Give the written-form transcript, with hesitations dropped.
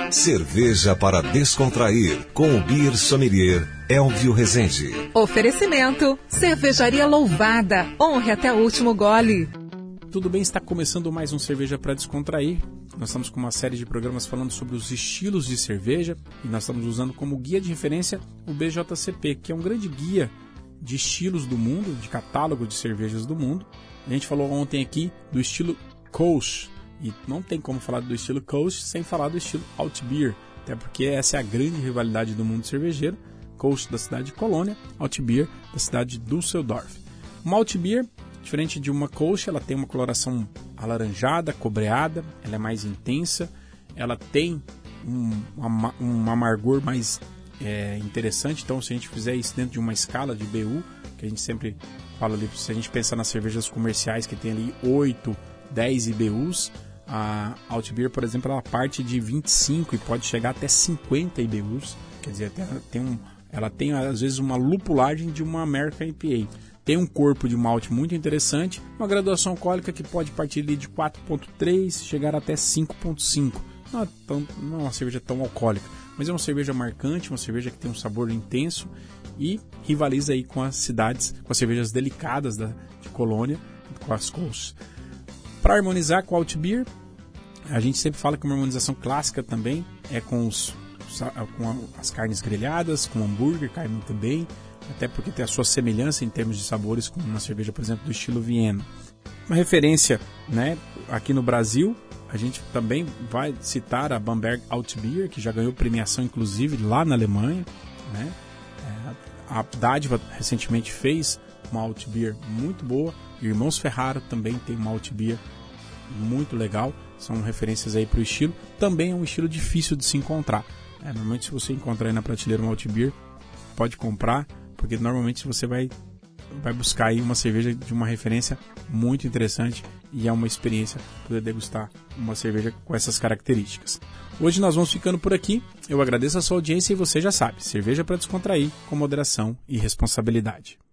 Cerveja para descontrair, com o Beer Sommelier Elvio Rezende. Oferecimento, Cervejaria Louvada, honre até o último gole. Tudo bem, está começando mais um Cerveja para Descontrair. Nós estamos com uma série de programas falando sobre os estilos de cerveja e nós estamos usando como guia de referência o BJCP, que é um grande guia de estilos do mundo, de catálogo de cervejas do mundo. A gente falou ontem aqui do estilo Kolsch e não tem como falar do estilo Kolsch sem falar do estilo Alt Beer, até porque essa é a grande rivalidade do mundo cervejeiro. Kolsch da cidade de Colônia, Alt Beer da cidade de Düsseldorf. Uma Alt Beer, diferente de uma Kolsch, ela tem uma coloração alaranjada, cobreada, ela é mais intensa, ela tem um amargor mais interessante. Então, se a gente fizer isso dentro de uma escala de BU, que a gente sempre fala ali, se a gente pensar nas cervejas comerciais que tem ali 8, 10 IBUs, a Alt Beer, por exemplo, ela parte de 25 e pode chegar até 50 IBUs, quer dizer, ela tem às vezes uma lupulagem de uma American IPA. Tem um corpo de malte muito interessante, uma graduação alcoólica que pode partir ali de 4,3 chegar até 5,5. Não é uma cerveja tão alcoólica, mas é uma cerveja marcante, uma cerveja que tem um sabor intenso e rivaliza aí com as cidades, com as cervejas delicadas de Colônia, com as Kolsch. Para harmonizar com a Alt Beer, a gente sempre fala que uma harmonização clássica também é com as carnes grelhadas, com hambúrguer, cai muito bem, até porque tem a sua semelhança em termos de sabores com uma cerveja, por exemplo, do estilo Viena. Uma referência, né, aqui no Brasil, a gente também vai citar a Bamberg Alt Beer, que já ganhou premiação inclusive lá na Alemanha, né? A Dádiva recentemente fez uma Alt Beer muito boa, e Irmãos Ferrara também tem uma Alt Beer muito legal, são referências aí para o estilo. Também é um estilo difícil de se encontrar. Normalmente, se você encontrar aí na prateleira uma Alt Beer, pode comprar, porque normalmente você vai buscar aí uma cerveja de uma referência muito interessante e é uma experiência poder degustar uma cerveja com essas características. Hoje nós vamos ficando por aqui. Eu agradeço a sua audiência e você já sabe, cerveja para descontrair com moderação e responsabilidade.